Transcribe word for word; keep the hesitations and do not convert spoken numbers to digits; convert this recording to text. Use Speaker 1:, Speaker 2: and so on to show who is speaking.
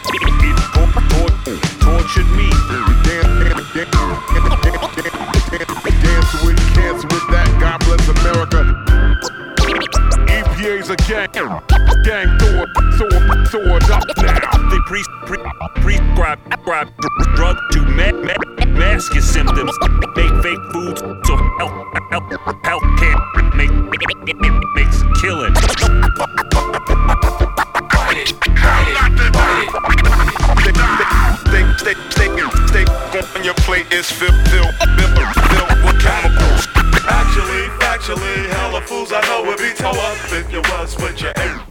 Speaker 1: tortured me. Dance with cancer with that. God bless America. E P A's a gang, gang sword, sword, sword up now.
Speaker 2: They pre pre prescribe prescribe drug to ma ma mask your symptoms. Make fake foods so health health health can't make makes a killing.
Speaker 1: Stay, stay, stay, stay on your plate is filled, filled, filled, filled with chemicals.
Speaker 3: Actually, factually, hella fools I know would be toe up if you was with your aim.